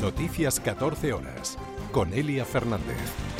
Noticias 14 horas, con Elia Fernández.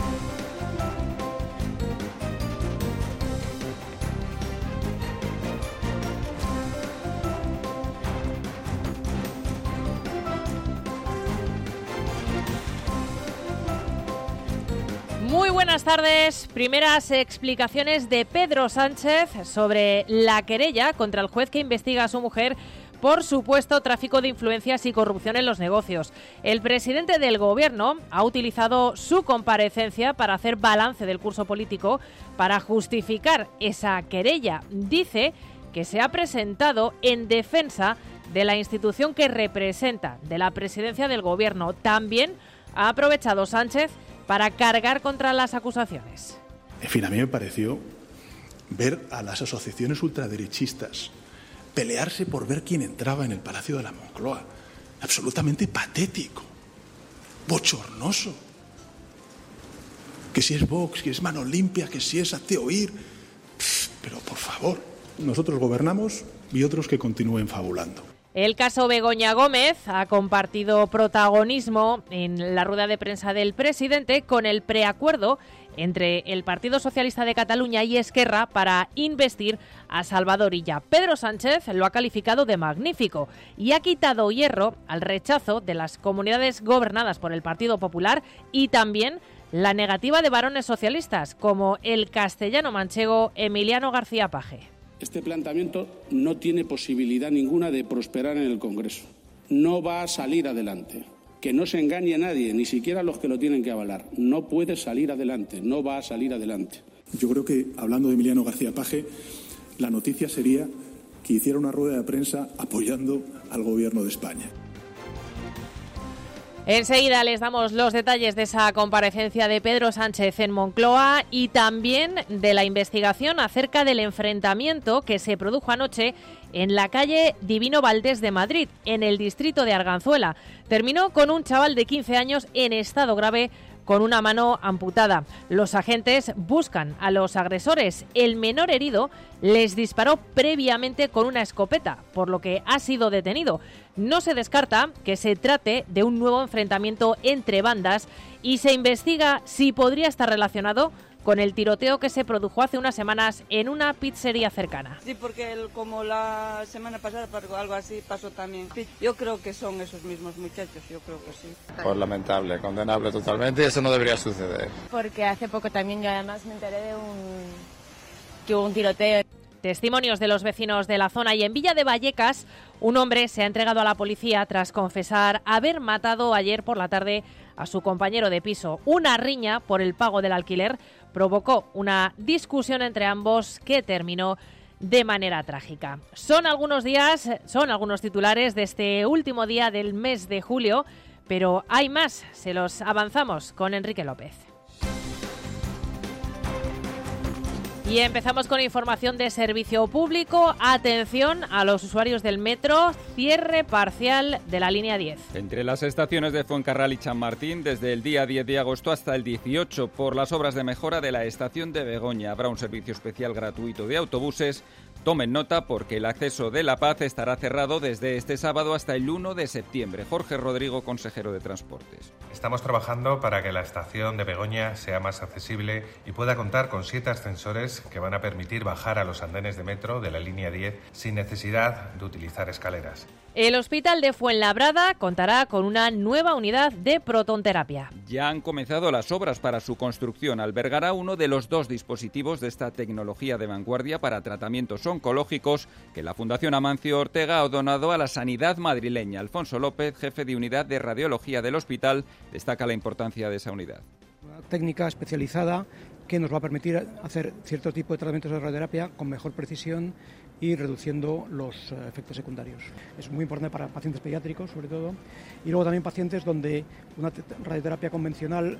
Muy buenas tardes. Primeras explicaciones de Pedro Sánchez sobre la querella contra el juez que investiga a su mujer por supuesto tráfico de influencias y corrupción en los negocios. El presidente del Gobierno ha utilizado su comparecencia para hacer balance del curso político para justificar esa querella. Dice que se ha presentado en defensa de la institución que representa, de la presidencia del Gobierno. También ha aprovechado Sánchez para cargar contra las acusaciones. En fin, a mí me pareció ver a las asociaciones ultraderechistas pelearse por ver quién entraba en el Palacio de la Moncloa. Absolutamente patético, bochornoso. Que si es Vox, que es Mano Limpia, que si es Hazte Oír. Pero por favor, nosotros gobernamos y otros que continúen fabulando. El caso Begoña Gómez ha compartido protagonismo en la rueda de prensa del presidente con el preacuerdo entre el Partido Socialista de Cataluña y Esquerra para investir a Salvador Illa. Pedro Sánchez lo ha calificado de magnífico y ha quitado hierro al rechazo de las comunidades gobernadas por el Partido Popular y también la negativa de varones socialistas como el castellano-manchego Emiliano García Paje. Este planteamiento no tiene posibilidad ninguna de prosperar en el Congreso. No va a salir adelante. Que no se engañe a nadie, ni siquiera los que lo tienen que avalar. No puede salir adelante, no va a salir adelante. Yo creo que, hablando de Emiliano García Paje, la noticia sería que hiciera una rueda de prensa apoyando al Gobierno de España. Enseguida les damos los detalles de esa comparecencia de Pedro Sánchez en Moncloa y también de la investigación acerca del enfrentamiento que se produjo anoche en la calle Divino Valdés de Madrid, en el distrito de Arganzuela. Terminó con un chaval de 15 años en estado grave con una mano amputada. Los agentes buscan a los agresores. El menor herido les disparó previamente con una escopeta, por lo que ha sido detenido. No se descarta que se trate de un nuevo enfrentamiento entre bandas y se investiga si podría estar relacionado con el tiroteo que se produjo hace unas semanas en una pizzería cercana. Sí, porque como la semana pasada algo así pasó también. Yo creo que son esos mismos muchachos, yo creo que sí. Pues lamentable, condenable totalmente, eso no debería suceder. Porque hace poco también yo además me enteré que hubo un tiroteo. Testimonios de los vecinos de la zona y en Villa de Vallecas, un hombre se ha entregado a la policía tras confesar haber matado ayer por la tarde a su compañero de piso. Una riña por el pago del alquiler provocó una discusión entre ambos que terminó de manera trágica. Son algunos titulares de este último día del mes de julio, pero hay más, se los avanzamos con Enrique López. Y empezamos con información de servicio público. Atención a los usuarios del metro, cierre parcial de la línea 10. Entre las estaciones de Fuencarral y Chamartín, desde el día 10 de agosto hasta el 18, por las obras de mejora de la estación de Begoña, habrá un servicio especial gratuito de autobuses. Tomen nota porque el acceso de La Paz estará cerrado desde este sábado hasta el 1 de septiembre. Jorge Rodrigo, consejero de Transportes. Estamos trabajando para que la estación de Begoña sea más accesible y pueda contar con 7 ascensores que van a permitir bajar a los andenes de metro de la línea 10 sin necesidad de utilizar escaleras. El Hospital de Fuenlabrada contará con una nueva unidad de protonterapia. Ya han comenzado las obras para su construcción. Albergará uno de los 2 dispositivos de esta tecnología de vanguardia para tratamientos oncológicos que la Fundación Amancio Ortega ha donado a la sanidad madrileña. Alfonso López, jefe de unidad de radiología del hospital, destaca la importancia de esa unidad. Una técnica especializada que nos va a permitir hacer cierto tipo de tratamientos de radioterapia con mejor precisión y reduciendo los efectos secundarios. Es muy importante para pacientes pediátricos, sobre todo, y luego también pacientes donde una radioterapia convencional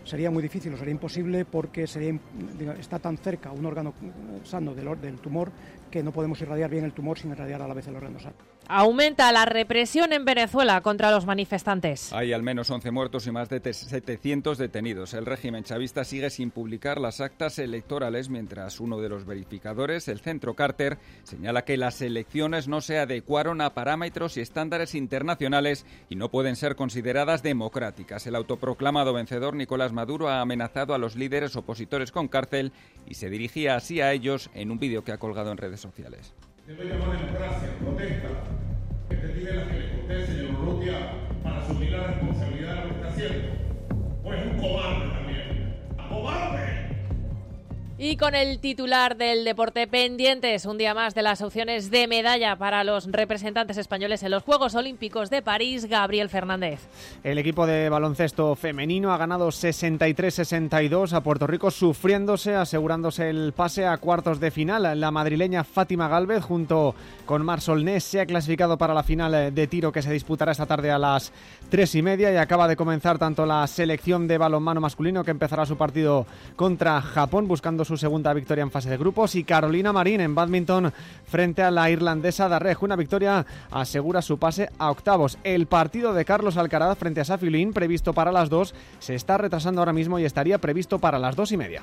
sería muy difícil o sería imposible porque está tan cerca un órgano sano del tumor que no podemos irradiar bien el tumor sin irradiar a la vez el órgano sano. Aumenta la represión en Venezuela contra los manifestantes. Hay al menos 11 muertos y más de 700 detenidos. El régimen chavista sigue sin publicar las actas electorales, mientras uno de los verificadores, el Centro Carter, señala que las elecciones no se adecuaron a parámetros y estándares internacionales y no pueden ser consideradas democráticas. El autoproclamado vencedor, Nicolás Maduro, ha amenazado a los líderes opositores con cárcel y se dirigía así a ellos en un vídeo que ha colgado en redes sociales. Debo llamar democracia, protesta, que te pide la que le conté, señor Urrutia, para asumir la responsabilidad de lo que está haciendo. Pues un cobarde también. ¡Cobarde! Y con el titular del deporte pendientes, un día más de las opciones de medalla para los representantes españoles en los Juegos Olímpicos de París, Gabriel Fernández. El equipo de baloncesto femenino ha ganado 63-62 a Puerto Rico, sufriéndose, asegurándose el pase a cuartos de final. La madrileña Fátima Gálvez, junto con Mar Solnés, se ha clasificado para la final de tiro que se disputará esta tarde a las 3:30 y acaba de comenzar tanto la selección de balonmano masculino, que empezará su partido contra Japón, buscando su segunda victoria en fase de grupos, y Carolina Marín en bádminton frente a la irlandesa Darrech. Una victoria asegura su pase a octavos. El partido de Carlos Alcaraz frente a Safiullín, previsto para las 2, se está retrasando ahora mismo y estaría previsto para las 2:30.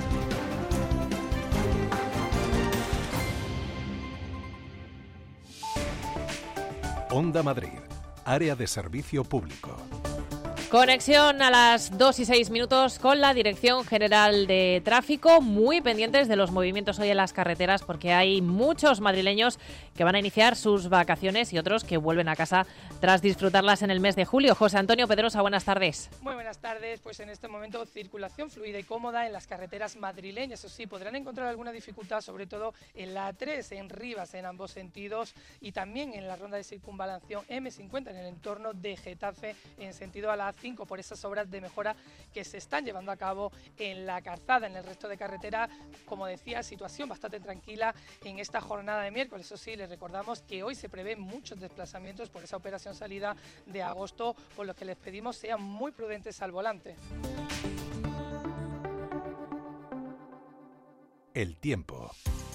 Onda Madrid, área de servicio público. Conexión a las 2:06 con la Dirección General de Tráfico, muy pendientes de los movimientos hoy en las carreteras porque hay muchos madrileños que van a iniciar sus vacaciones y otros que vuelven a casa tras disfrutarlas en el mes de julio. José Antonio Pedrosa, buenas tardes. Muy buenas tardes, pues en este momento circulación fluida y cómoda en las carreteras madrileñas. Eso sí, podrán encontrar alguna dificultad, sobre todo en la A3, en Rivas, en ambos sentidos, y también en la ronda de circunvalación M50 en el entorno de Getafe en sentido a la A5 por esas obras de mejora que se están llevando a cabo en la calzada. En el resto de carretera, como decía, situación bastante tranquila en esta jornada de miércoles. Eso sí, les recordamos que hoy se prevén muchos desplazamientos por esa operación salida de agosto, por lo que les pedimos sean muy prudentes al volante. El tiempo.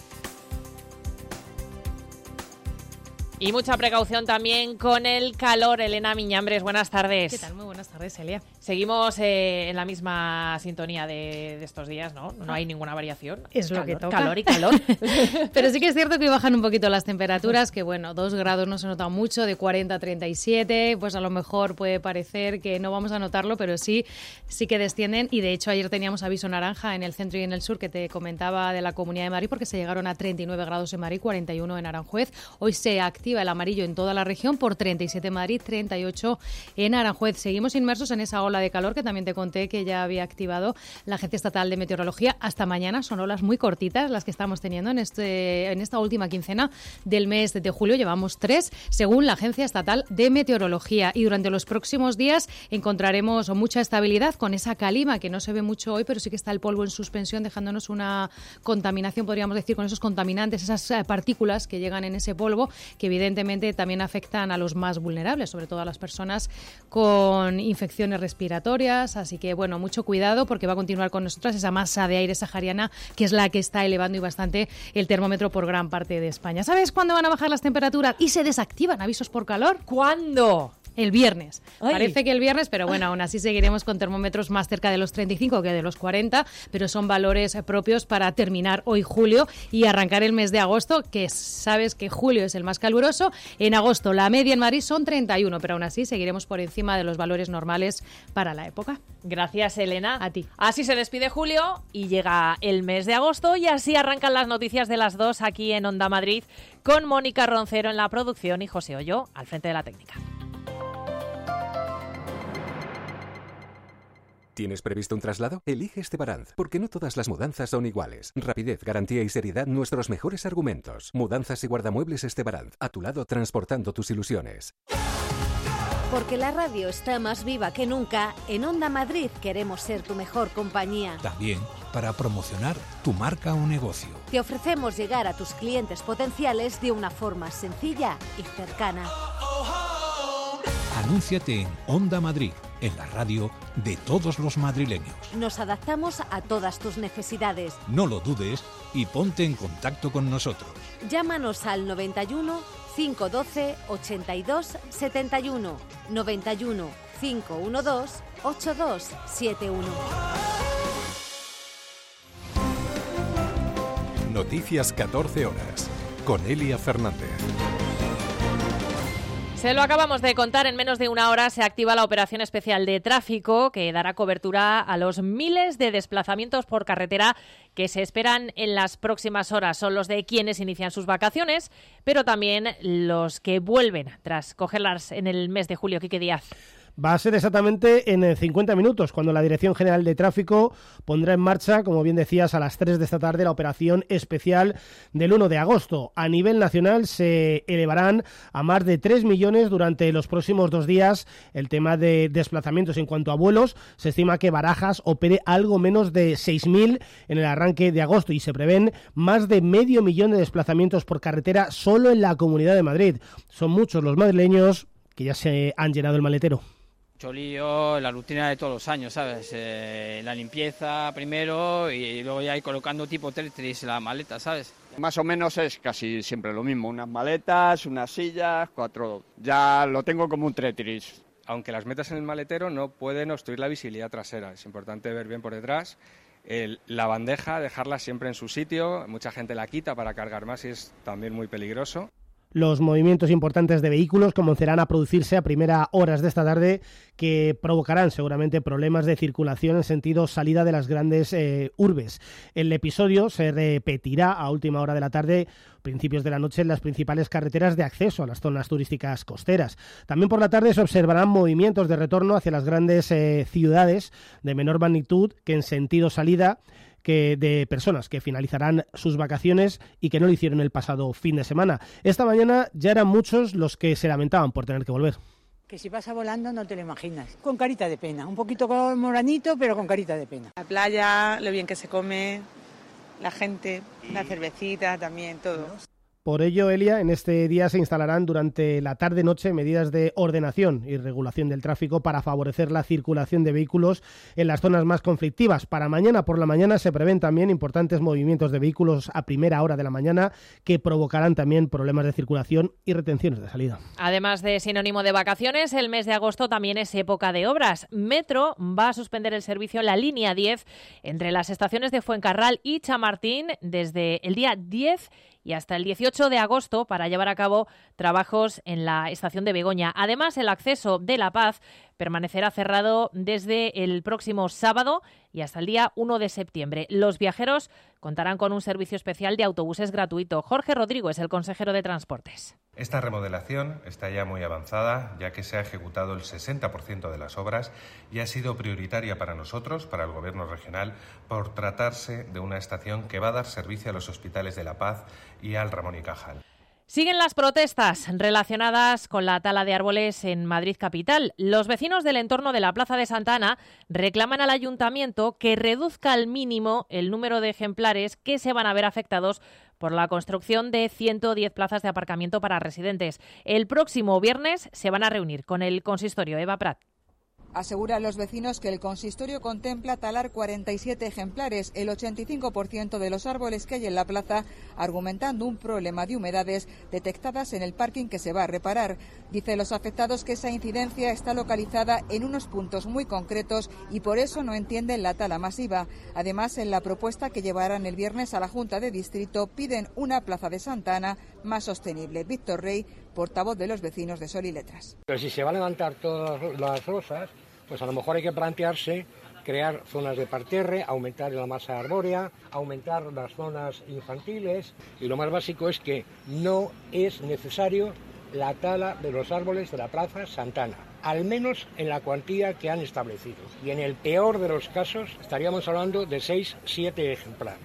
Y mucha precaución también con el calor. Elena Miñambres, buenas tardes. ¿Qué tal? Muy buenas tardes, Elia. Seguimos en la misma sintonía de estos días, ¿no? No hay ninguna variación. Es lo que toca. Calor y calor. Pero sí que es cierto que bajan un poquito las temperaturas, que bueno, 2 grados no se nota mucho, de 40 a 37, pues a lo mejor puede parecer que no vamos a notarlo, pero sí que descienden. Y de hecho ayer teníamos aviso naranja en el centro y en el sur, que te comentaba, de la Comunidad de Madrid, porque se llegaron a 39 grados en Madrid, 41 en Aranjuez. Hoy se activa el amarillo en toda la región por 37 en Madrid, 38 en Aranjuez. Seguimos inmersos en esa ola de calor que también te conté que ya había activado la Agencia Estatal de Meteorología. Hasta mañana son olas muy cortitas las que estamos teniendo en esta última quincena del mes de julio. Llevamos 3 según la Agencia Estatal de Meteorología, y durante los próximos días encontraremos mucha estabilidad con esa calima que no se ve mucho hoy, pero sí que está el polvo en suspensión, dejándonos una contaminación, podríamos decir, con esos contaminantes, esas partículas que llegan en ese polvo, que evidentemente también afectan a los más vulnerables, sobre todo a las personas con infecciones respiratorias. Así que bueno, mucho cuidado, porque va a continuar con nosotras esa masa de aire sahariana, que es la que está elevando y bastante el termómetro por gran parte de España. ¿Sabes cuándo van a bajar las temperaturas y se desactivan avisos por calor? ¿Cuándo? El viernes. Ay. Parece que el viernes, pero bueno, aún así seguiremos con termómetros más cerca de los 35 que de los 40, pero son valores propios para terminar hoy julio y arrancar el mes de agosto, que sabes que julio es el más caluroso. En agosto la media en Madrid son 31, pero aún así seguiremos por encima de los valores normales para la época. Gracias, Elena. A ti. Así se despide julio y llega el mes de agosto, y así arrancan las noticias de las 2 aquí en Onda Madrid, con Mónica Roncero en la producción y José Olló al frente de la técnica. ¿Tienes previsto un traslado? Elige Estebaranz, porque no todas las mudanzas son iguales. Rapidez, garantía y seriedad, nuestros mejores argumentos. Mudanzas y guardamuebles Estebaranz, a tu lado transportando tus ilusiones. Porque la radio está más viva que nunca, en Onda Madrid queremos ser tu mejor compañía. También para promocionar tu marca o negocio. Te ofrecemos llegar a tus clientes potenciales de una forma sencilla y cercana. Anúnciate en Onda Madrid, en la radio de todos los madrileños. Nos adaptamos a todas tus necesidades. No lo dudes y ponte en contacto con nosotros. Llámanos al 91 512 82 71, 91 512 8271. Noticias 14 horas con Elia Fernández. Se lo acabamos de contar, en menos de una hora se activa la operación especial de tráfico que dará cobertura a los miles de desplazamientos por carretera que se esperan en las próximas horas. Son los de quienes inician sus vacaciones, pero también los que vuelven tras cogerlas en el mes de julio. Quique Díaz. Va a ser exactamente en 50 minutos, cuando la Dirección General de Tráfico pondrá en marcha, como bien decías, a las 3 de esta tarde, la operación especial del 1 de agosto. A nivel nacional se elevarán a más de 3 millones durante los próximos 2 días el tema de desplazamientos. En cuanto a vuelos, se estima que Barajas opere algo menos de 6.000 en el arranque de agosto y se prevén más de 500.000 de desplazamientos por carretera solo en la Comunidad de Madrid. Son muchos los madrileños que ya se han llenado el maletero. Cholío, la rutina de todos los años, ¿sabes? La limpieza primero y luego ya ir colocando tipo Tetris la maleta, ¿sabes? Más o menos es casi siempre lo mismo, unas maletas, unas sillas, 4... Ya lo tengo como un Tetris. Aunque las metas en el maletero no pueden obstruir la visibilidad trasera, es importante ver bien por detrás. La bandeja, dejarla siempre en su sitio, mucha gente la quita para cargar más y es también muy peligroso. Los movimientos importantes de vehículos comenzarán a producirse a primeras horas de esta tarde, que provocarán seguramente problemas de circulación en sentido salida de las grandes urbes. El episodio se repetirá a última hora de la tarde, principios de la noche, en las principales carreteras de acceso a las zonas turísticas costeras. También por la tarde se observarán movimientos de retorno hacia las grandes ciudades de menor magnitud que en sentido salida, que de personas que finalizarán sus vacaciones y que no lo hicieron el pasado fin de semana. Esta mañana ya eran muchos los que se lamentaban por tener que volver. Que si pasa volando no te lo imaginas. Con carita de pena, un poquito moranito, pero con carita de pena. La playa, lo bien que se come, la gente, la cervecita también, todo. Por ello, Elia, en este día se instalarán durante la tarde-noche medidas de ordenación y regulación del tráfico para favorecer la circulación de vehículos en las zonas más conflictivas. Para mañana por la mañana se prevén también importantes movimientos de vehículos a primera hora de la mañana que provocarán también problemas de circulación y retenciones de salida. Además de sinónimo de vacaciones, el mes de agosto también es época de obras. Metro va a suspender el servicio en la línea 10 entre las estaciones de Fuencarral y Chamartín desde el día 10 y hasta el 18 de agosto para llevar a cabo trabajos en la estación de Begoña. Además, el acceso de La Paz permanecerá cerrado desde el próximo sábado y hasta el día 1 de septiembre. Los viajeros contarán con un servicio especial de autobuses gratuito. Jorge Rodrigo es el consejero de Transportes. Esta remodelación está ya muy avanzada, ya que se ha ejecutado el 60% de las obras y ha sido prioritaria para nosotros, para el Gobierno regional, por tratarse de una estación que va a dar servicio a los hospitales de La Paz y al Ramón y Cajal. Siguen las protestas relacionadas con la tala de árboles en Madrid capital. Los vecinos del entorno de la Plaza de Santa Ana reclaman al ayuntamiento que reduzca al mínimo el número de ejemplares que se van a ver afectados por la construcción de 110 plazas de aparcamiento para residentes. El próximo viernes se van a reunir con el consistorio. Eva Prat. Aseguran los vecinos que el consistorio contempla talar 47 ejemplares, el 85% de los árboles que hay en la plaza, argumentando un problema de humedades detectadas en el parking que se va a reparar. Dicen los afectados que esa incidencia está localizada en unos puntos muy concretos y por eso no entienden la tala masiva. Además, en la propuesta que llevarán el viernes a la Junta de Distrito, piden una plaza de Santa Ana más sostenible. Víctor Rey, portavoz de los vecinos de Sol y Letras. Pero si se va a levantar todas las rosas, pues a lo mejor hay que plantearse crear zonas de parterre, aumentar la masa arbórea, aumentar las zonas infantiles y lo más básico es que no es necesario la tala de los árboles de la Plaza Santana, al menos en la cuantía que han establecido. Y en el peor de los casos estaríamos hablando de 6-7 ejemplares.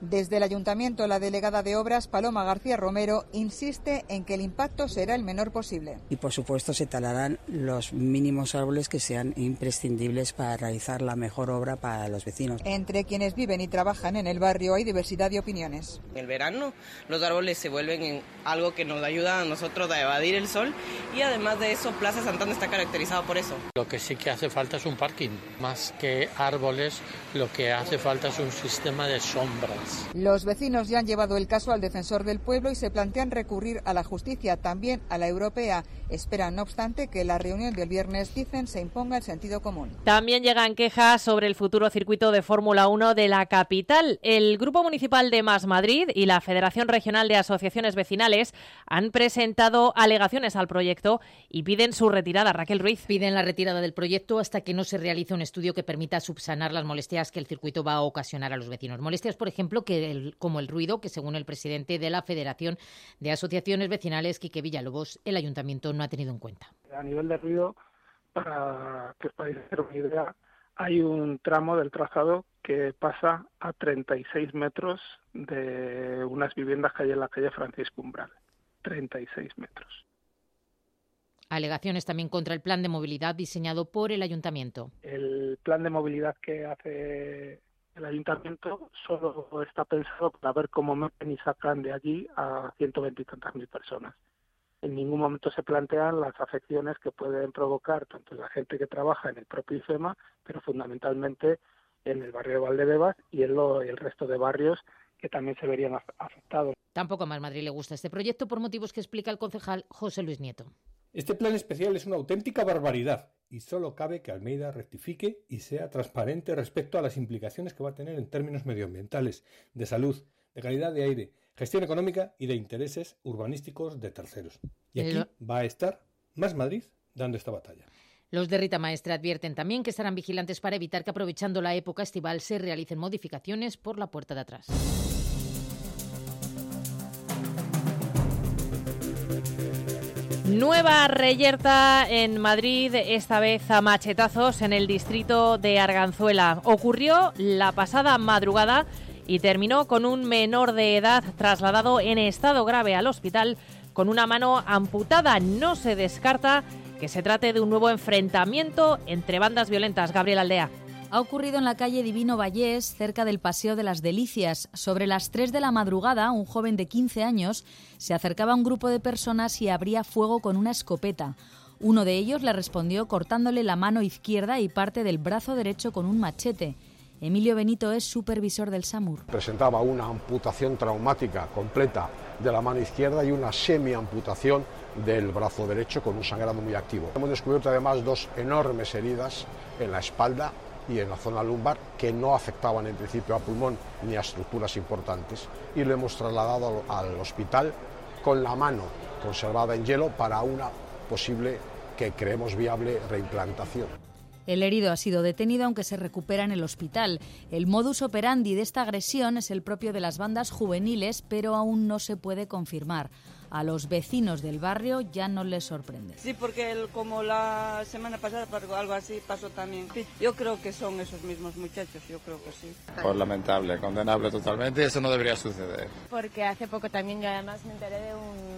Desde el Ayuntamiento, la delegada de Obras, Paloma García Romero, insiste en que el impacto será el menor posible. Y por supuesto se talarán los mínimos árboles que sean imprescindibles para realizar la mejor obra para los vecinos. Entre quienes viven y trabajan en el barrio hay diversidad de opiniones. En el verano los árboles se vuelven en algo que nos ayuda a nosotros a evadir el sol y además de eso Plaza Santana está caracterizado por eso. Lo que sí que hace falta es un parking, más que árboles, lo que hace falta es un sistema de sombras. Los vecinos ya han llevado el caso al defensor del pueblo y se plantean recurrir a la justicia, también a la europea. Esperan, no obstante, que la reunión del viernes, dicen, se imponga el sentido común. También llegan quejas sobre el futuro circuito de Fórmula 1 de la capital. El Grupo Municipal de Más Madrid y la Federación Regional de Asociaciones Vecinales han presentado alegaciones al proyecto y piden su retirada. Raquel Ruiz. Piden la retirada del proyecto hasta que no se realice un estudio que permita subsanar las molestias que el circuito va a ocasionar a los vecinos. Molestias, por ejemplo, como el ruido, que según el presidente de la Federación de Asociaciones Vecinales, Quique Villalobos, el ayuntamiento no ha tenido en cuenta. A nivel de ruido, para que os podáis hacer una idea, hay un tramo del trazado que pasa a 36 metros de unas viviendas que hay en la calle Francisco Umbral. 36 metros. Alegaciones también contra el plan de movilidad diseñado por el ayuntamiento. El plan de movilidad que hace el ayuntamiento solo está pensado para ver cómo meten y sacan de allí a 120 y tantas mil personas. En ningún momento se plantean las afecciones que pueden provocar tanto la gente que trabaja en el propio IFEMA, pero fundamentalmente en el barrio de Valdebebas y en el resto de barrios que también se verían afectados. Tampoco a Más Madrid le gusta este proyecto por motivos que explica el concejal José Luis Nieto. Este plan especial es una auténtica barbaridad y solo cabe que Almeida rectifique y sea transparente respecto a las implicaciones que va a tener en términos medioambientales, de salud, de calidad de aire, gestión económica y de intereses urbanísticos de terceros. Y aquí va a estar Más Madrid dando esta batalla. Los de Rita Maestre advierten también que estarán vigilantes para evitar que, aprovechando la época estival, se realicen modificaciones por la puerta de atrás. Nueva reyerta en Madrid, esta vez a machetazos en el distrito de Arganzuela. Ocurrió la pasada madrugada y terminó con un menor de edad trasladado en estado grave al hospital con una mano amputada. No se descarta que se trate de un nuevo enfrentamiento entre bandas violentas. Gabriel Aldea. Ha ocurrido en la calle Divino Vallés, cerca del Paseo de las Delicias. Sobre las 3 de la madrugada, un joven de 15 años se acercaba a un grupo de personas y abría fuego con una escopeta. Uno de ellos le respondió cortándole la mano izquierda y parte del brazo derecho con un machete. Emilio Benito es supervisor del SAMUR. Presentaba una amputación traumática completa de la mano izquierda y una semiamputación del brazo derecho con un sangrado muy activo. Hemos descubierto además 2 enormes heridas en la espalda y en la zona lumbar que no afectaban en principio a pulmón ni a estructuras importantes, y lo hemos trasladado al hospital con la mano conservada en hielo para una posible, que creemos viable, reimplantación. El herido ha sido detenido, aunque se recupera en el hospital. El modus operandi de esta agresión es el propio de las bandas juveniles, pero aún no se puede confirmar. A los vecinos del barrio ya no les sorprende. Sí, porque como la semana pasada algo así pasó también. Yo creo que son esos mismos muchachos, yo creo que sí. Pues lamentable, condenable totalmente, eso no debería suceder. Porque hace poco también yo además me enteré de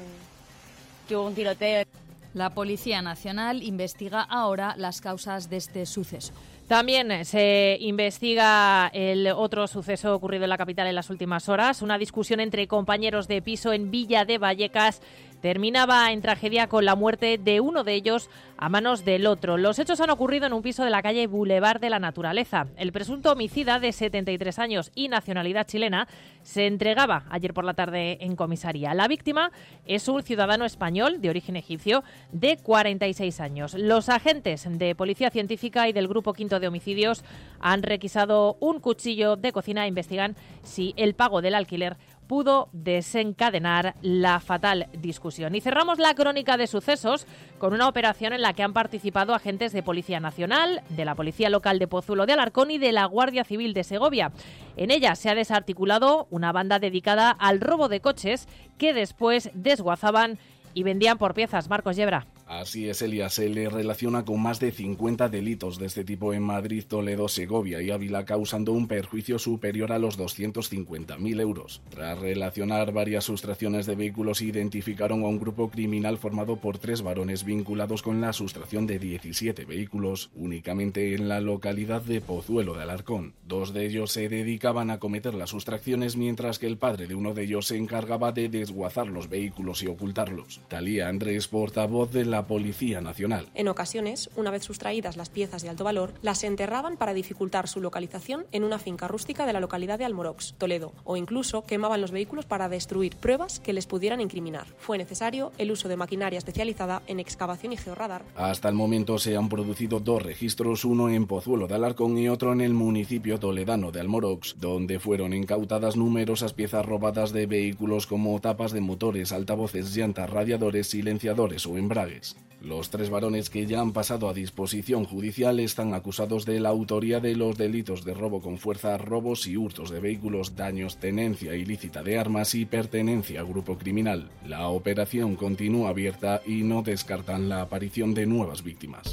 que hubo un tiroteo. La Policía Nacional investiga ahora las causas de este suceso. También se investiga el otro suceso ocurrido en la capital en las últimas horas. Una discusión entre compañeros de piso en Villa de Vallecas terminaba en tragedia con la muerte de uno de ellos a manos del otro. Los hechos han ocurrido en un piso de la calle Boulevard de la Naturaleza. El presunto homicida, de 73 años y nacionalidad chilena, se entregaba ayer por la tarde en comisaría. La víctima es un ciudadano español de origen egipcio de 46 años. Los agentes de Policía Científica y del Grupo Quinto de Homicidios han requisado un cuchillo de cocina e investigan si el pago del alquiler pudo desencadenar la fatal discusión. Y cerramos la crónica de sucesos con una operación en la que han participado agentes de Policía Nacional, de la Policía Local de Pozuelo de Alarcón y de la Guardia Civil de Segovia. En ella se ha desarticulado una banda dedicada al robo de coches que después desguazaban y vendían por piezas. Marcos Yebra. Así es, Elia, se le relaciona con más de 50 delitos de este tipo en Madrid, Toledo, Segovia y Ávila, causando un perjuicio superior a los 250.000 euros. Tras relacionar varias sustracciones de vehículos, identificaron a un grupo criminal formado por 3 varones vinculados con la sustracción de 17 vehículos, únicamente en la localidad de Pozuelo de Alarcón. 2 de ellos se dedicaban a cometer las sustracciones, mientras que el padre de uno de ellos se encargaba de desguazar los vehículos y ocultarlos. Talía Andrés, portavoz de la Policía Nacional. En ocasiones, una vez sustraídas las piezas de alto valor, las enterraban para dificultar su localización en una finca rústica de la localidad de Almorox, Toledo, o incluso quemaban los vehículos para destruir pruebas que les pudieran incriminar. Fue necesario el uso de maquinaria especializada en excavación y georradar. Hasta el momento se han producido 2 registros, uno en Pozuelo de Alarcón y otro en el municipio toledano de Almorox, donde fueron incautadas numerosas piezas robadas de vehículos como tapas de motores, altavoces, llantas, radiadores, silenciadores o embragues. Los 3 varones que ya han pasado a disposición judicial están acusados de la autoría de los delitos de robo con fuerza, robos y hurtos de vehículos, daños, tenencia ilícita de armas y pertenencia a grupo criminal. La operación continúa abierta y no descartan la aparición de nuevas víctimas.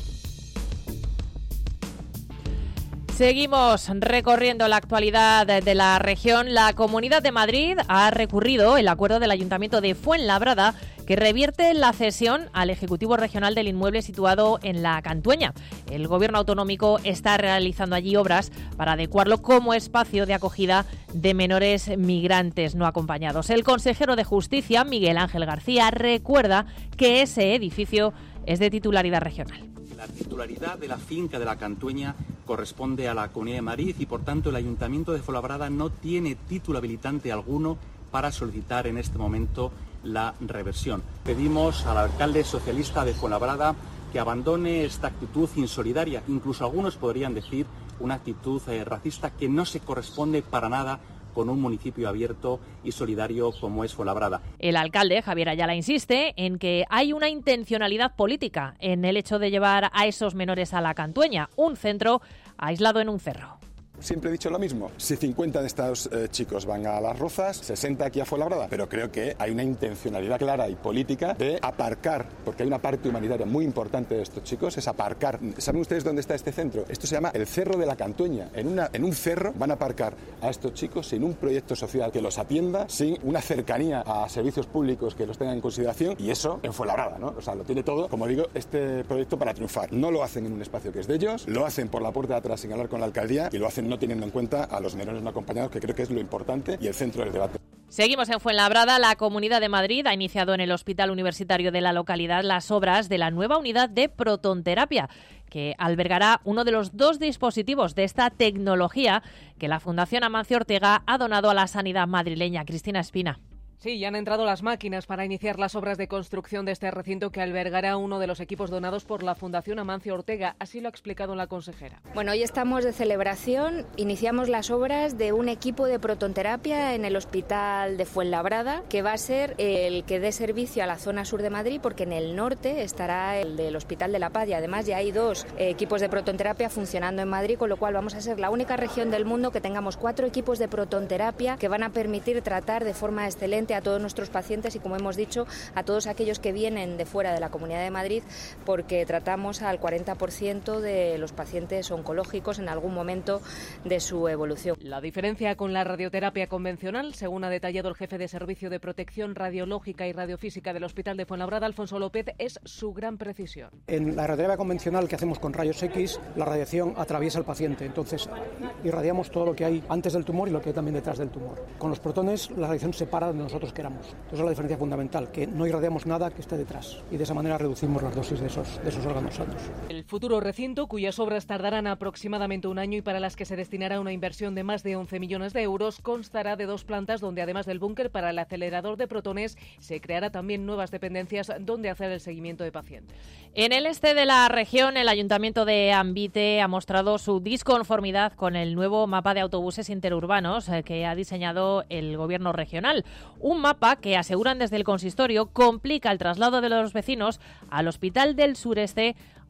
Seguimos recorriendo la actualidad de la región. La Comunidad de Madrid ha recurrido el acuerdo del Ayuntamiento de Fuenlabrada que revierte la cesión al Ejecutivo Regional del inmueble situado en la Cantueña. El Gobierno autonómico está realizando allí obras para adecuarlo como espacio de acogida de menores migrantes no acompañados. El consejero de Justicia, Miguel Ángel García, recuerda que ese edificio es de titularidad regional. La titularidad de la finca de la Cantueña corresponde a la Comunidad de Madrid y, por tanto, el Ayuntamiento de Fuenlabrada no tiene título habilitante alguno para solicitar en este momento la reversión. Pedimos al alcalde socialista de Fuenlabrada que abandone esta actitud insolidaria, incluso algunos podrían decir una actitud racista que no se corresponde para nada con un municipio abierto y solidario como es Fuenlabrada. El alcalde, Javier Ayala, insiste en que hay una intencionalidad política en el hecho de llevar a esos menores a la Cantueña, un centro aislado en un cerro. Siempre he dicho lo mismo, si 50 de estos chicos van a Las Rozas, 60 aquí a Fuenlabrada, pero creo que hay una intencionalidad clara y política de aparcar, porque hay una parte humanitaria muy importante de estos chicos, es aparcar. ¿Saben ustedes dónde está este centro? Esto se llama el Cerro de la Cantueña. En un cerro van a aparcar a estos chicos sin un proyecto social que los atienda, sin una cercanía a servicios públicos que los tengan en consideración, y eso en Fuenlabrada, ¿no? O sea, lo tiene todo, como digo, este proyecto para triunfar. No lo hacen en un espacio que es de ellos, lo hacen por la puerta de atrás sin hablar con la alcaldía y lo hacen no teniendo en cuenta a los menores no acompañados, que creo que es lo importante y el centro del debate. Seguimos en Fuenlabrada. La Comunidad de Madrid ha iniciado en el Hospital Universitario de la localidad las obras de la nueva unidad de protonterapia, que albergará uno de los 2 dispositivos de esta tecnología que la Fundación Amancio Ortega ha donado a la sanidad madrileña. Cristina Espina. Sí, ya han entrado las máquinas para iniciar las obras de construcción de este recinto que albergará uno de los equipos donados por la Fundación Amancio Ortega. Así lo ha explicado la consejera. Bueno, hoy estamos de celebración. Iniciamos las obras de un equipo de protonterapia en el Hospital de Fuenlabrada, que va a ser el que dé servicio a la zona sur de Madrid, porque en el norte estará el del Hospital de la Paz y además ya hay 2 equipos de protonterapia funcionando en Madrid, con lo cual vamos a ser la única región del mundo que tengamos 4 equipos de protonterapia que van a permitir tratar de forma excelente a todos nuestros pacientes y, como hemos dicho, a todos aquellos que vienen de fuera de la Comunidad de Madrid, porque tratamos al 40% de los pacientes oncológicos en algún momento de su evolución. La diferencia con la radioterapia convencional, según ha detallado el jefe de Servicio de Protección Radiológica y Radiofísica del Hospital de Fuenlabrada, Alfonso López, es su gran precisión. En la radioterapia convencional que hacemos con rayos X, la radiación atraviesa al paciente, entonces irradiamos todo lo que hay antes del tumor y lo que hay también detrás del tumor. Con los protones, la radiación se para donde nosotros queramos. Esa es la diferencia fundamental, que no irradiamos nada que esté detrás y de esa manera reducimos las dosis de esos órganos sanos. El futuro recinto, cuyas obras tardarán aproximadamente un año y para las que se destinará una inversión de más de 11 millones de euros, constará de 2 plantas donde, además del búnker para el acelerador de protones, se creará también nuevas dependencias donde hacer el seguimiento de pacientes. En el este de la región, el Ayuntamiento de Ambite ha mostrado su disconformidad con el nuevo mapa de autobuses interurbanos que ha diseñado el Gobierno regional. Un mapa que, aseguran desde el consistorio, complica el traslado de los vecinos al Hospital del Sureste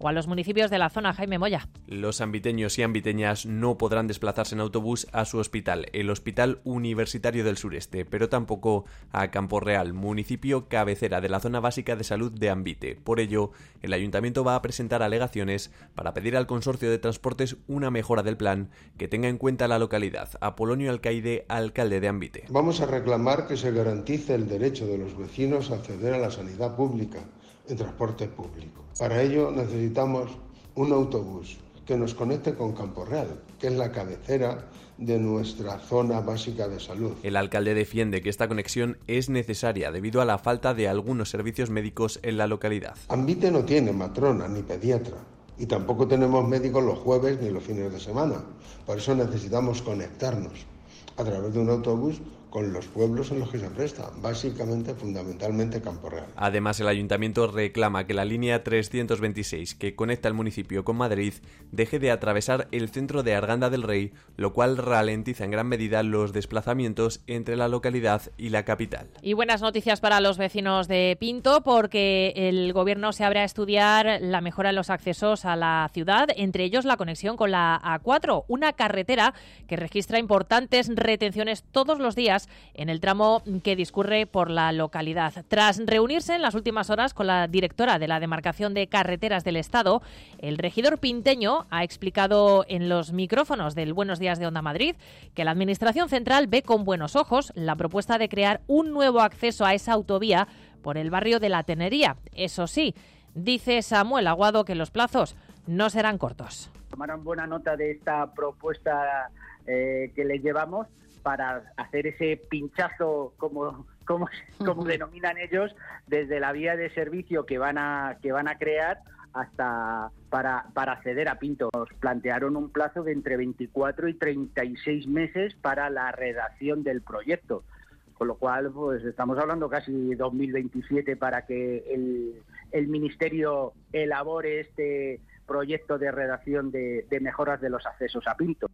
o a los municipios de la zona. Jaime Moya. Los ambiteños y ambiteñas no podrán desplazarse en autobús a su hospital, el Hospital Universitario del Sureste, pero tampoco a Campo Real, municipio cabecera de la zona básica de salud de Ambite. Por ello, el ayuntamiento va a presentar alegaciones para pedir al consorcio de transportes una mejora del plan que tenga en cuenta la localidad. Apolonio Alcaide, alcalde de Ambite. Vamos a reclamar que se garantice el derecho de los vecinos a acceder a la sanidad pública en transporte público. Para ello necesitamos un autobús que nos conecte con Campo Real, que es la cabecera de nuestra zona básica de salud. El alcalde defiende que esta conexión es necesaria debido a la falta de algunos servicios médicos en la localidad. Ambite no tiene matrona ni pediatra y tampoco tenemos médicos los jueves ni los fines de semana. Por eso necesitamos conectarnos a través de un autobús con los pueblos en los que se presta, básicamente, fundamentalmente Campo Real. Además, el ayuntamiento reclama que la línea 326, que conecta el municipio con Madrid, deje de atravesar el centro de Arganda del Rey, lo cual ralentiza en gran medida los desplazamientos entre la localidad y la capital. Y buenas noticias para los vecinos de Pinto, porque el gobierno se abre a estudiar la mejora en los accesos a la ciudad, entre ellos la conexión con la A4, una carretera que registra importantes retenciones todos los días en el tramo que discurre por la localidad. Tras reunirse en las últimas horas con la directora de la demarcación de carreteras del Estado, el regidor pinteño ha explicado en los micrófonos del Buenos Días de Onda Madrid que la Administración Central ve con buenos ojos la propuesta de crear un nuevo acceso a esa autovía por el barrio de La Tenería. Eso sí, dice Samuel Aguado que los plazos no serán cortos. Tomaron buena nota de esta propuesta que les llevamos para hacer ese pinchazo, como denominan ellos, desde la vía de servicio que van a crear hasta para acceder a Pinto. Nos plantearon un plazo de entre 24 y 36 meses para la redacción del proyecto, con lo cual pues estamos hablando casi 2027 para que el Ministerio elabore este proyecto de redacción de mejoras de los accesos a Pinto.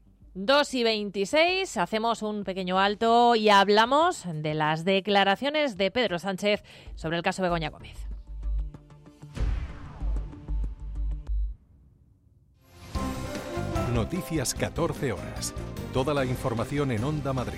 2:26, hacemos un pequeño alto y hablamos de las declaraciones de Pedro Sánchez sobre el caso Begoña Gómez. Noticias 14 horas. Toda la información en Onda Madrid.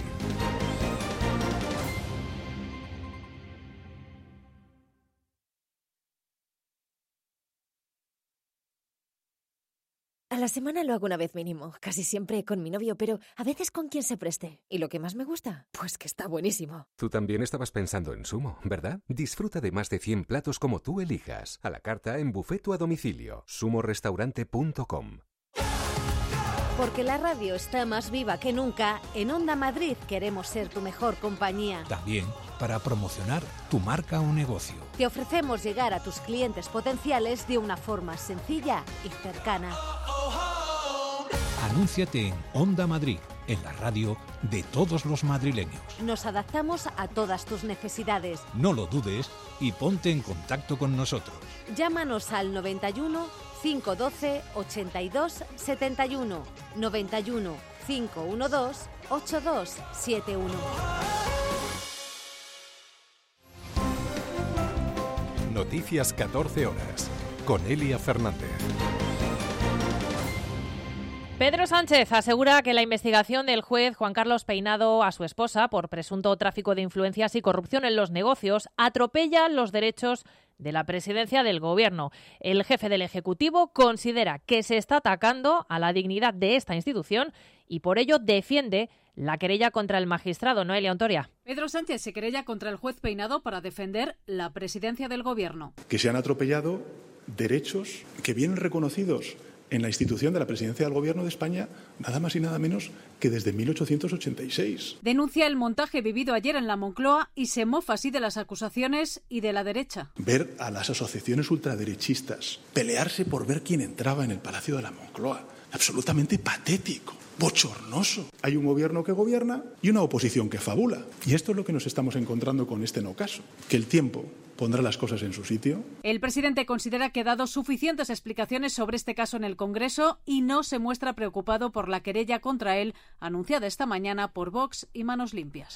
A la semana lo hago una vez mínimo, casi siempre con mi novio, pero a veces con quien se preste. ¿Y lo que más me gusta? Pues que está buenísimo. Tú también estabas pensando en Sumo, ¿verdad? Disfruta de más de 100 platos como tú elijas, a la carta, en buffet o a domicilio. sumorestaurante.com. Porque la radio está más viva que nunca, en Onda Madrid queremos ser tu mejor compañía. También para promocionar tu marca o negocio. Te ofrecemos llegar a tus clientes potenciales de una forma sencilla y cercana. Anúnciate en Onda Madrid, en la radio de todos los madrileños. Nos adaptamos a todas tus necesidades. No lo dudes y ponte en contacto con nosotros. Llámanos al 91 512 82 71, 91 512 8271. Noticias 14 horas, con Elia Fernández. Pedro Sánchez asegura que la investigación del juez Juan Carlos Peinado a su esposa por presunto tráfico de influencias y corrupción en los negocios atropella los derechos de la presidencia del Gobierno. El jefe del Ejecutivo considera que se está atacando a la dignidad de esta institución y por ello defiende la querella contra el magistrado. Noelia Ontoria. Pedro Sánchez se querella contra el juez Peinado para defender la presidencia del Gobierno. Que se han atropellado derechos que vienen reconocidos en la institución de la presidencia del Gobierno de España, nada más y nada menos que desde 1886. Denuncia el montaje vivido ayer en la Moncloa y se mofa así de las acusaciones y de la derecha. Ver a las asociaciones ultraderechistas pelearse por ver quién entraba en el Palacio de la Moncloa. Absolutamente patético, bochornoso. Hay un gobierno que gobierna y una oposición que fabula. Y esto es lo que nos estamos encontrando con este no caso. Que el tiempo pondrá las cosas en su sitio. El presidente considera que ha dado suficientes explicaciones sobre este caso en el Congreso y no se muestra preocupado por la querella contra él, anunciada esta mañana por Vox y Manos Limpias.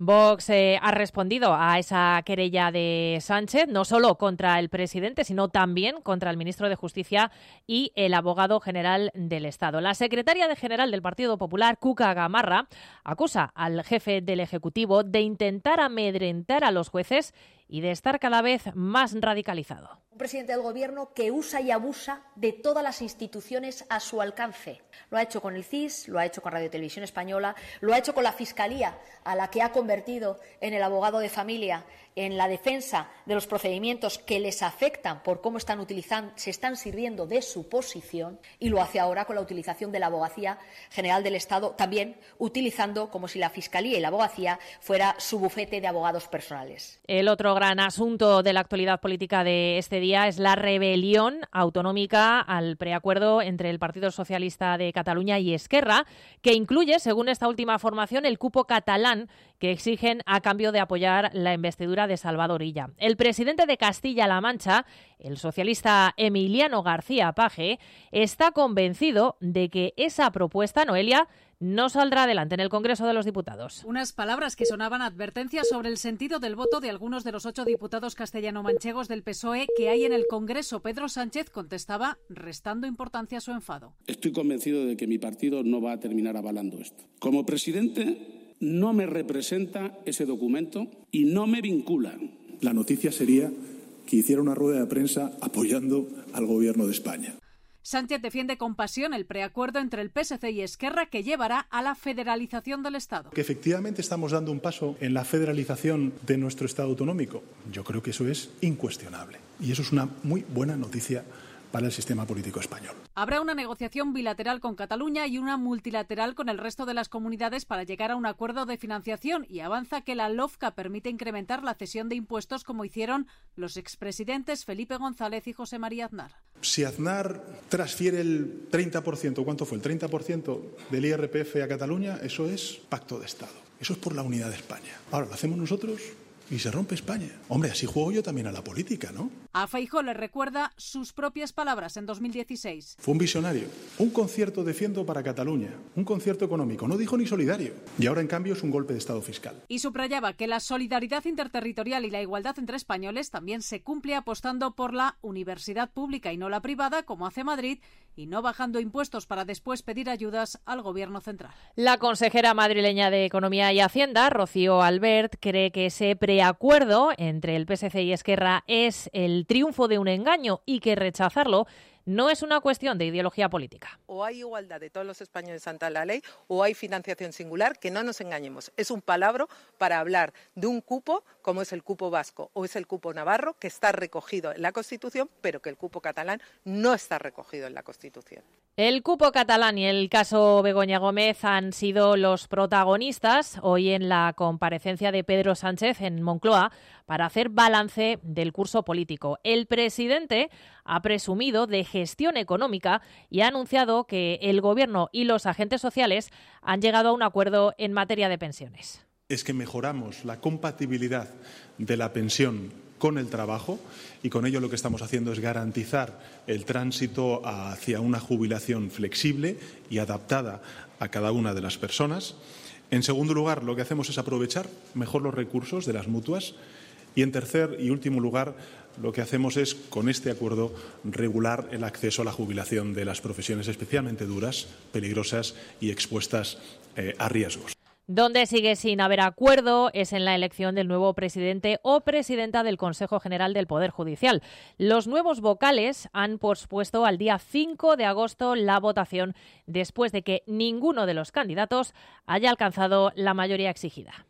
Vox ha respondido a esa querella de Sánchez, no solo contra el presidente, sino también contra el ministro de Justicia y el abogado general del Estado. La secretaria general del Partido Popular, Cuca Gamarra, acusa al jefe del Ejecutivo de intentar amedrentar a los jueces y de estar cada vez más radicalizado. Un presidente del Gobierno que usa y abusa de todas las instituciones a su alcance. Lo ha hecho con el CIS, lo ha hecho con Radio Televisión Española, lo ha hecho con la Fiscalía, a la que ha convertido en el abogado de familia, en la defensa de los procedimientos que les afectan por cómo están utilizando, se están sirviendo de su posición, y lo hace ahora con la utilización de la Abogacía General del Estado, también utilizando como si la Fiscalía y la Abogacía fuera su bufete de abogados personales. El otro gran asunto de la actualidad política de este día es la rebelión autonómica al preacuerdo entre el Partido Socialista de Cataluña y Esquerra, que incluye, según esta última formación, el cupo catalán que exigen a cambio de apoyar la investidura de Salvador Illa. El presidente de Castilla-La Mancha, el socialista Emiliano García Paje, está convencido de que esa propuesta, Noelia, no saldrá adelante en el Congreso de los Diputados. Unas palabras que sonaban advertencias sobre el sentido del voto de algunos de los 8 diputados castellano-manchegos del PSOE que hay en el Congreso. Pedro Sánchez contestaba restando importancia a su enfado. Estoy convencido de que mi partido no va a terminar avalando esto. Como presidente, no me representa ese documento y no me vincula. La noticia sería que hiciera una rueda de prensa apoyando al Gobierno de España. Sánchez defiende con pasión el preacuerdo entre el PSC y Esquerra que llevará a la federalización del Estado. Que efectivamente estamos dando un paso en la federalización de nuestro Estado autonómico. Yo creo que eso es incuestionable. Y eso es una muy buena noticia para el sistema político español. Habrá una negociación bilateral con Cataluña y una multilateral con el resto de las comunidades para llegar a un acuerdo de financiación, y avanza que la LOFCA permite incrementar la cesión de impuestos como hicieron los expresidentes Felipe González y José María Aznar. Si Aznar transfiere el 30%, ¿cuánto fue? El 30% del IRPF a Cataluña, eso es pacto de Estado. Eso es por la unidad de España. Ahora lo hacemos nosotros y se rompe España. Hombre, así juego yo también a la política, ¿no? A Feijóo le recuerda sus propias palabras en 2016. Fue un visionario. Un concierto defiendo para Cataluña. Un concierto económico. No dijo ni solidario. Y ahora, en cambio, es un golpe de Estado fiscal. Y subrayaba que la solidaridad interterritorial y la igualdad entre españoles también se cumple apostando por la universidad pública y no la privada, como hace Madrid, y no bajando impuestos para después pedir ayudas al Gobierno central. La consejera madrileña de Economía y Hacienda, Rocío Albert, cree que ese preacuerdo entre el PSC y Esquerra es el triunfo de un engaño y que rechazarlo no es una cuestión de ideología política. O hay igualdad de todos los españoles ante la ley o hay financiación singular, que no nos engañemos. Es un palabra para hablar de un cupo, como es el cupo vasco o es el cupo navarro, que está recogido en la Constitución, pero que el cupo catalán no está recogido en la Constitución. El cupo catalán y el caso Begoña Gómez han sido los protagonistas hoy en la comparecencia de Pedro Sánchez en Moncloa para hacer balance del curso político. El presidente ha presumido de gestión económica y ha anunciado que el Gobierno y los agentes sociales han llegado a un acuerdo en materia de pensiones. Es que mejoramos la compatibilidad de la pensión con el trabajo y con ello lo que estamos haciendo es garantizar el tránsito hacia una jubilación flexible y adaptada a cada una de las personas. En segundo lugar, lo que hacemos es aprovechar mejor los recursos de las mutuas. Y en tercer y último lugar, lo que hacemos es, con este acuerdo, regular el acceso a la jubilación de las profesiones especialmente duras, peligrosas y expuestas a riesgos. Donde sigue sin haber acuerdo es en la elección del nuevo presidente o presidenta del Consejo General del Poder Judicial. Los nuevos vocales han pospuesto al día 5 de agosto la votación después de que ninguno de los candidatos haya alcanzado la mayoría exigida.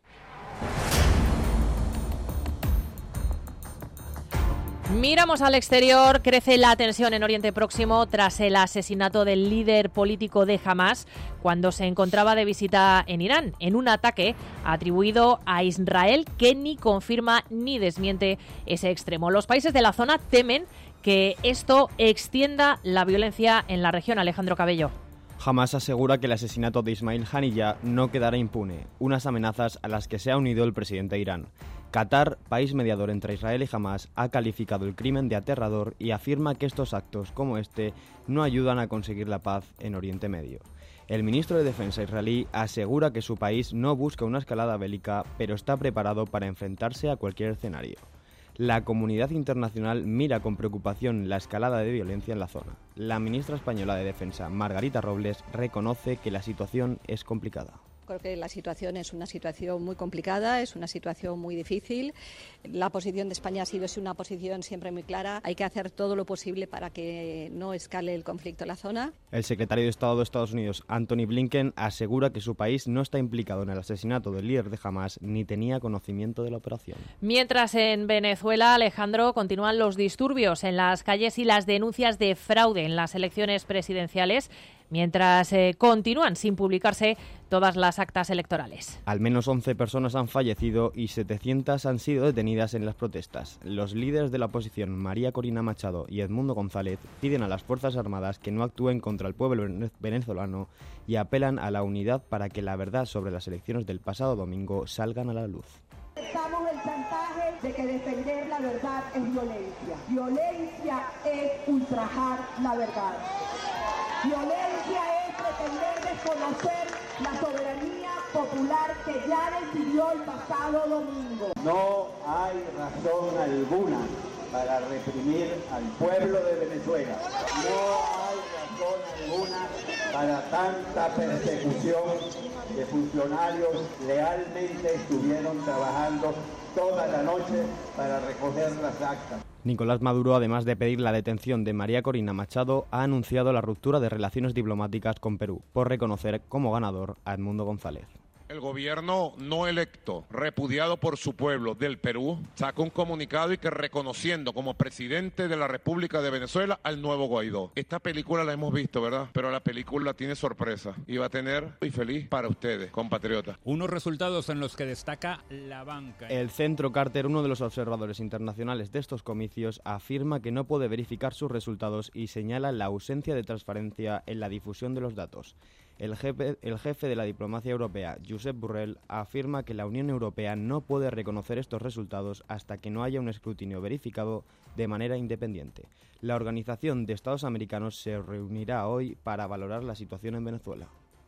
Miramos al exterior. Crece la tensión en Oriente Próximo tras el asesinato del líder político de Hamás cuando se encontraba de visita en Irán, en un ataque atribuido a Israel que ni confirma ni desmiente ese extremo. Los países de la zona temen que esto extienda la violencia en la región. Alejandro Cabello. Hamás asegura que el asesinato de Ismail Haniyeh no quedará impune, unas amenazas a las que se ha unido el presidente de Irán. Qatar, país mediador entre Israel y Hamás, ha calificado el crimen de aterrador y afirma que estos actos como este no ayudan a conseguir la paz en Oriente Medio. El ministro de Defensa israelí asegura que su país no busca una escalada bélica, pero está preparado para enfrentarse a cualquier escenario. La comunidad internacional mira con preocupación la escalada de violencia en la zona. La ministra española de Defensa, Margarita Robles, reconoce que la situación es complicada. Creo que la situación es una situación muy complicada, es una situación muy difícil. La posición de España ha sido una posición siempre muy clara. Hay que hacer todo lo posible para que no escale el conflicto en la zona. El secretario de Estado de Estados Unidos, Antony Blinken, asegura que su país no está implicado en el asesinato del líder de Hamás ni tenía conocimiento de la operación. Mientras en Venezuela, Alejandro, continúan los disturbios en las calles y las denuncias de fraude en las elecciones presidenciales, mientras continúan sin publicarse todas las actas electorales. Al menos 11 personas han fallecido y 700 han sido detenidas en las protestas. Los líderes de la oposición, María Corina Machado y Edmundo González, piden a las Fuerzas Armadas que no actúen contra el pueblo venezolano y apelan a la unidad para que la verdad sobre las elecciones del pasado domingo salgan a la luz. Estamos el chantaje de que defender la verdad es violencia. Violencia es ultrajar la verdad. Violencia es pretender desconocer la soberanía popular que ya decidió el pasado domingo. No hay razón alguna para reprimir al pueblo de Venezuela. No hay razón alguna para tanta persecución de funcionarios lealmente estuvieron trabajando toda la noche para recoger las actas. Nicolás Maduro, además de pedir la detención de María Corina Machado, ha anunciado la ruptura de relaciones diplomáticas con Perú por reconocer como ganador a Edmundo González. El gobierno no electo, repudiado por su pueblo del Perú, sacó un comunicado y que reconociendo como presidente de la República de Venezuela al nuevo Guaidó. Esta película la hemos visto, ¿verdad? Pero la película tiene sorpresa y va a tener muy feliz para ustedes, compatriotas. Unos resultados en los que destaca la banca. El Centro Carter, uno de los observadores internacionales de estos comicios, afirma que no puede verificar sus resultados y señala la ausencia de transparencia en la difusión de los datos. El jefe de la diplomacia europea, Josep Borrell, afirma que la Unión Europea no puede reconocer estos resultados hasta que no haya un escrutinio verificado de manera independiente. La Organización de Estados Americanos se reunirá hoy para valorar la situación en Venezuela.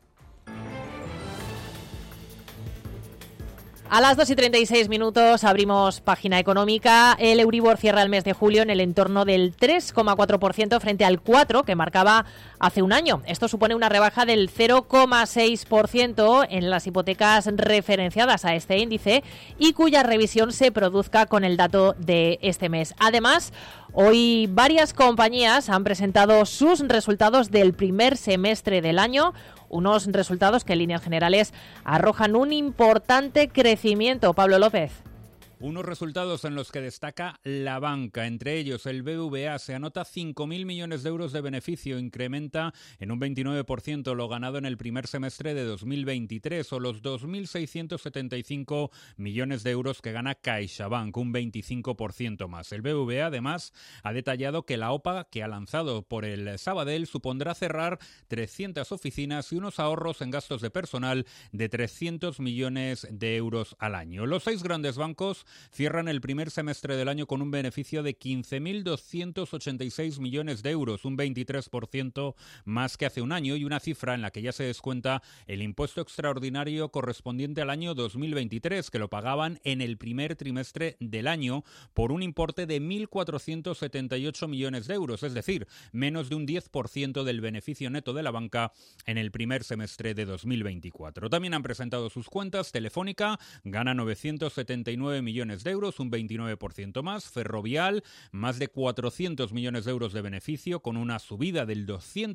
A las 2:36 abrimos página económica. El Euribor cierra el mes de julio en el entorno del 3,4% frente al 4% que marcaba hace un año. Esto supone una rebaja del 0,6% en las hipotecas referenciadas a este índice y cuya revisión se produzca con el dato de este mes. Además, hoy varias compañías han presentado sus resultados del primer semestre del año, unos resultados que en líneas generales arrojan un importante crecimiento. Pablo López. Unos resultados en los que destaca la banca, entre ellos el BBVA se anota 5.000 millones de euros de beneficio, incrementa en un 29% lo ganado en el primer semestre de 2023 o los 2.675 millones de euros que gana CaixaBank, un 25% más. El BBVA además ha detallado que la OPA que ha lanzado por el Sabadell supondrá cerrar 300 oficinas y unos ahorros en gastos de personal de 300 millones de euros al año. Los 6 grandes bancos cierran el primer semestre del año con un beneficio de 15.286 millones de euros, un 23% más que hace un año y una cifra en la que ya se descuenta el impuesto extraordinario correspondiente al año 2023, que lo pagaban en el primer trimestre del año por un importe de 1.478 millones de euros, es decir, menos de un 10% del beneficio neto de la banca en el primer semestre de 2024. También han presentado sus cuentas. Telefónica gana 979 millones de euros, un 29% más. Ferrovial, más de 400 millones de euros de beneficio, con una subida del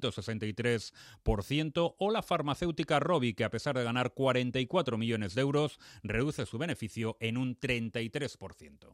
263%. O la farmacéutica Rovi, que a pesar de ganar 44 millones de euros, reduce su beneficio en un 33%.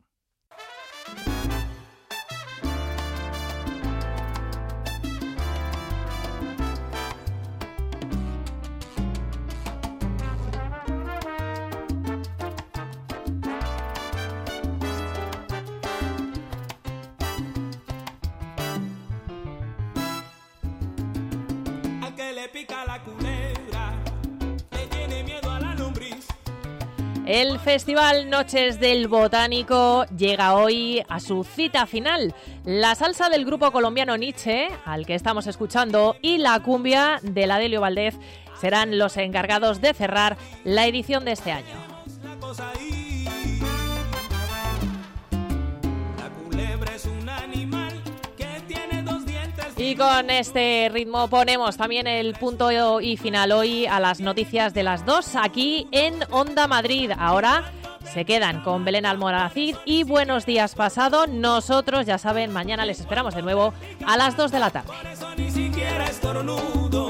Pica la culebra, le tiene miedo a la lombriz. El Festival Noches del Botánico llega hoy a su cita final. La salsa del grupo colombiano Nietzsche, al que estamos escuchando, y la cumbia de la Delio Valdez serán los encargados de cerrar la edición de este año. Y con este ritmo ponemos también el punto y final hoy a las noticias de las 2 aquí en Onda Madrid. Ahora se quedan con Belén Almonacid y Buenos Días Pasado. Nosotros, ya saben, mañana les esperamos de nuevo a las 2 de la tarde. Ni siquiera estornudo.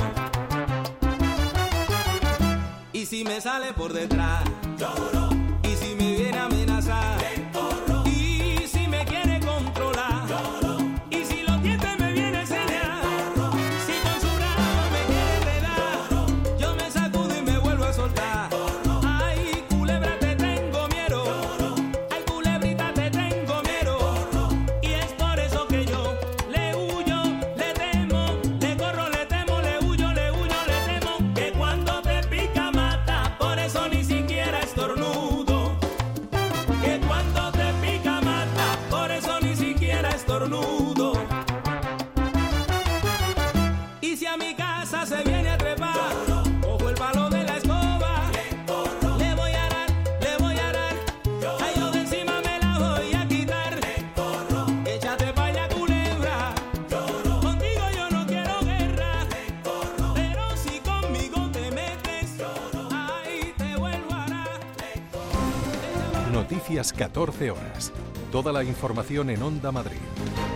Y si me sale por detrás, lloro. Y si me viene a amenazar, corro. Y si me quiere controlar, lloro. Y si los dientes me viene a enseñar, corro. Si con su brazo me quiere enredar, corro. Yo me sacudo y me vuelvo a soltar, corro. Ay, culebra, te tengo miedo, corro. Ay, culebrita, te tengo miedo, corro. Y es por eso que yo le huyo, le temo, le corro, le temo, le huyo, le temo. Que cuando te pica mata, por eso ni siquiera estornudo. Que cuando te pica mata, por eso ni siquiera estornudo. Y si a mi casa se viene a trepar, cojo el palo de la escoba, le voy a dar, ay, yo de encima me la voy a quitar. Échate pa' allá, culebra, contigo yo no quiero guerra, pero si conmigo te metes, ay, te vuelvo a dar. Noticias 14 horas. Toda la información en Onda Madrid.